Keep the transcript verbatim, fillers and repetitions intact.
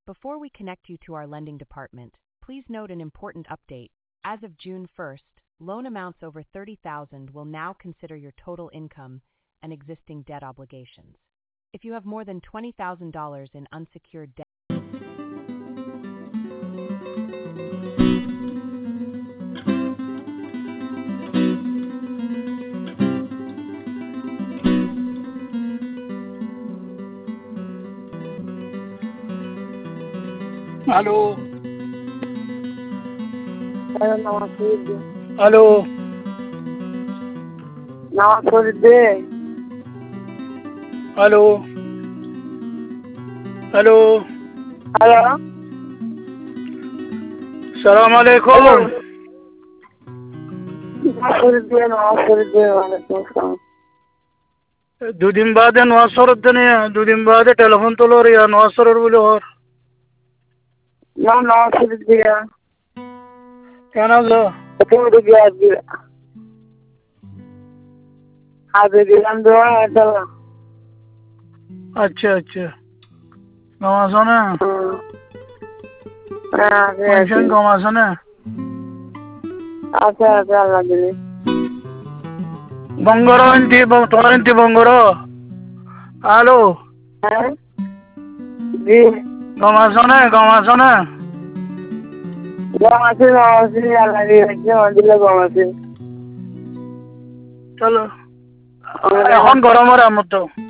Before we connect you to our lending department, please note an important update. As of June first, loan amounts over thirty thousand dollars will now consider your total income and existing debt obligations. If you have more than twenty thousand dollars in unsecured debt, Hello. Hello, Namaste. Hello. Namaste. Hello. Hello. Hello. Salam alaikum. Namaste. Namaste. Walaikum. দুদিন বাদে নোয়াসরত দেনে দুদিন বাদে telephone তোলর ইয়া নোয়াসরর বলে হর No, Namaste. কেন যা Aku udah biasa. Ada bilang doa adalah. আচ্ছা আচ্ছা গমাসনে Ah, পেনশন ya. গমাসনে Apa apa lagi? বঙ্গর ইন্তি তোমার ইন্তি বঙ্গর হ্যালো Hah? Di. গমাসনে গমাসনে Gua masih masih lagi lagi masih lagi masih. চলো এখন গরমের আমত